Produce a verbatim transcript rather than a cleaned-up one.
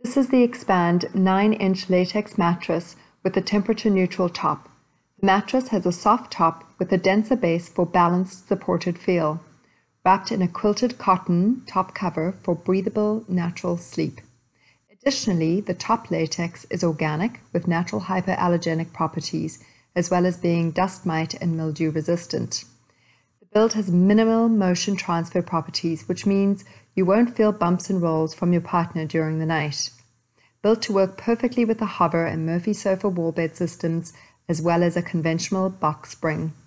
This is the Expand nine inch latex mattress with a temperature-neutral top. The mattress has a soft top with a denser base for balanced, supported feel, wrapped in a quilted cotton top cover for breathable, natural sleep. Additionally, the top latex is organic with natural hypoallergenic properties, as well as being dust mite and mildew resistant. The build has minimal motion transfer properties, which means you won't feel bumps and rolls from your partner during the night. Built to work perfectly with the Hover and Murphy sofa wall bed systems, as well as a conventional box spring.